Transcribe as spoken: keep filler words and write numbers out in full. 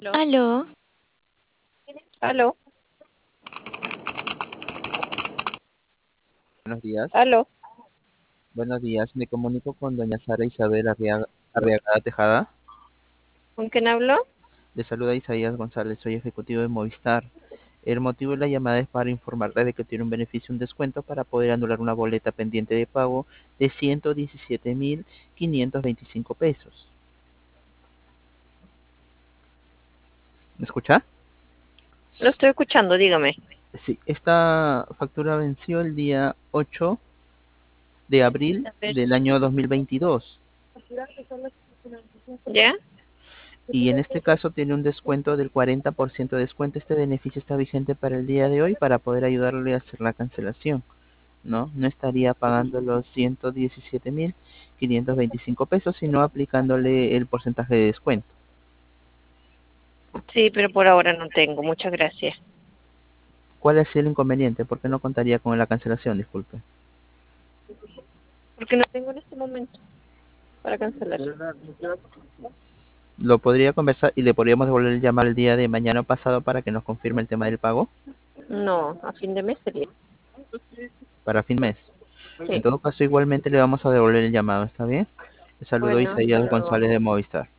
Aló, Aló, aló, Buenos días. aló. Buenos días. Me comunico con doña Sara Isabel Arriaga, Arriagada Tejada. ¿Con quién habló? Le saluda Isaías González, soy ejecutivo de Movistar. El motivo de la llamada es para informarle de que tiene un beneficio, un descuento para poder anular una boleta pendiente de pago de ciento diecisiete mil quinientos veinticinco pesos. ¿Me escucha? Lo estoy escuchando, dígame. Sí, esta factura venció el día ocho de abril A ver, del año dos mil veintidós. ¿ya? Y en este caso tiene un descuento del cuarenta por ciento de descuento. Este beneficio está vigente para el día de hoy para poder ayudarle a hacer la cancelación, ¿no? No estaría pagando los ciento diecisiete mil quinientos veinticinco pesos, sino aplicándole el porcentaje de descuento. Sí, pero por ahora no tengo. Muchas gracias. ¿Cuál es el inconveniente? ¿Por qué no contaría con la cancelación? Disculpe. Porque no tengo en este momento para cancelar. Lo podría conversar y le podríamos devolver el llamar el día de mañana pasado para que nos confirme el tema del pago No, a fin de mes sería. para fin de mes. En Sí. todo caso, igualmente le vamos a devolver el llamado, ¿está bien? Le saludo Bueno, hasta Isaías luego. González de Movistar.